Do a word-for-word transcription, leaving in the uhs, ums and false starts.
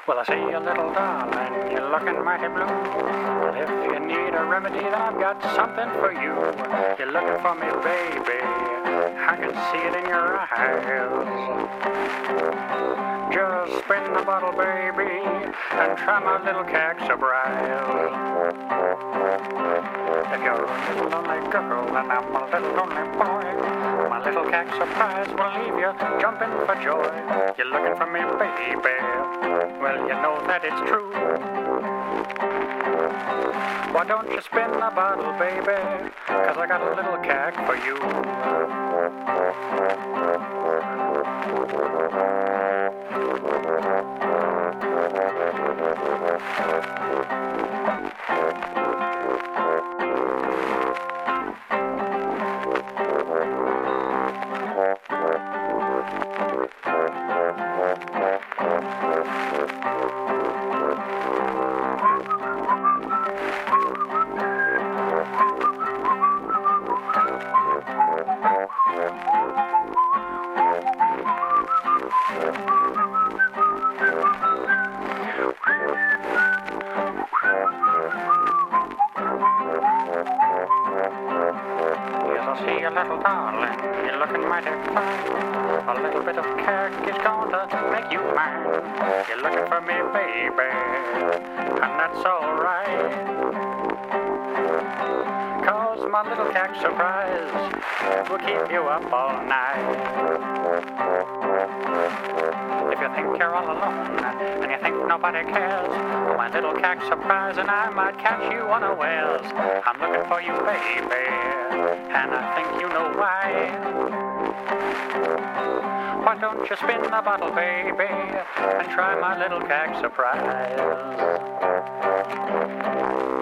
Well, I see you, little darling, you're looking mighty blue. Well, if you need a remedy, then I've got something for you. You're looking for me, baby, I can see it in your eyes. Just spin the bottle, baby, and try my little cack surprise. If you're a little lonely girl, then I'm a little lonely boy. My little cack surprise will leave you jumping for joy. You're looking for me, baby, well, you know that it's true. Why don't you spin the bottle, baby, 'cause I got a little cack for you. See you, little darling, you're looking mighty fine. A little bit of cack is gonna make you mine. You're looking for me, baby, and that's alright. 'Cause my little cack surprise will keep you up all night. If you think you're all alone and you think nobody cares, my little cack surprise and I might catch you unawares. I'm looking for you, baby, and I think you know why. Why don't you spin the bottle, baby, and try my little cack surprise?